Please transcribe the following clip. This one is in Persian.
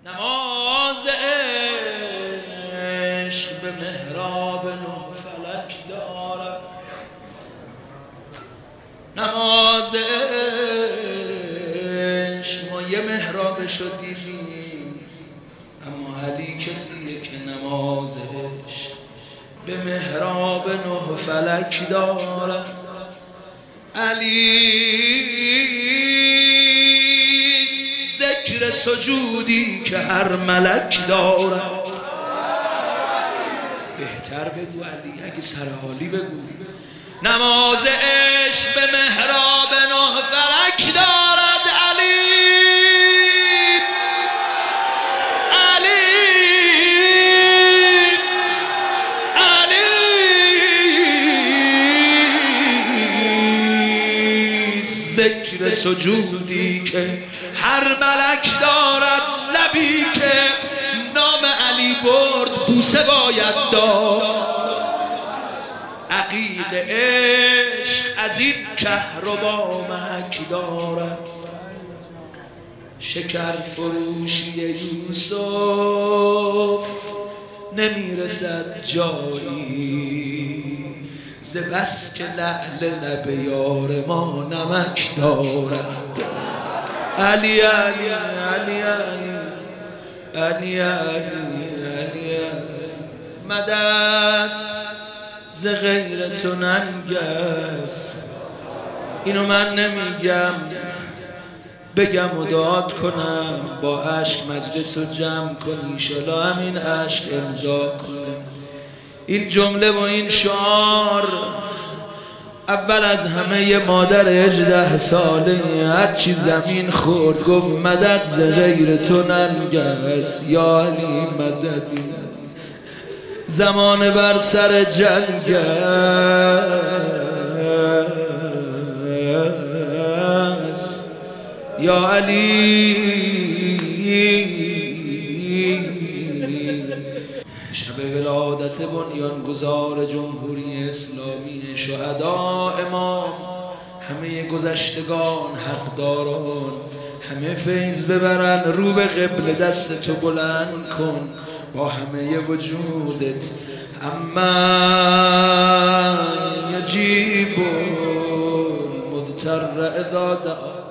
نماز عشق به محراب نه فلک دارد. نماز عشق ما یه محرابشو دیدیم، اما علی کسیه که نماز عشق به محراب نه فلک دارد. علی ذکر سجودی که هر ملک دارد. بهتر بگو علی، اگه سرحالی بگو. نماز عشق به محراب نه فلک دارد. علی علی علی ذکر سجودی که هر ملک دارد. لبی که نام علی برد بوسه باید داد. عقیق عشق از این کهربا محک دارد. شکر فروشی یوسف نمیرسد جایی، ز بس که لعل لب یار ما نمک دارد. علی علی علی علی علی علی مدد ز غیر تو ننگس. اینو من نمیگم، بگم و داد کنم، با عشق مجلس رو جمع کنی، ایشالا همین عشق امضا کنه. این جمله و این شعار اول از همه یه مادر 18 ساله هرچی زمین خورد گفت مدد ز غیر تو ننگس. یا علی مددی زمان بر سر جنگ است. یا علی شب ولادت بنیانگذار جمهوری اسلامی شهدا امام، همه گذشتگان حقداران همه فیض ببرن. رو به قبله دست تو بلند کن با همه وجودت. اما یجیب المضطر اذا دعا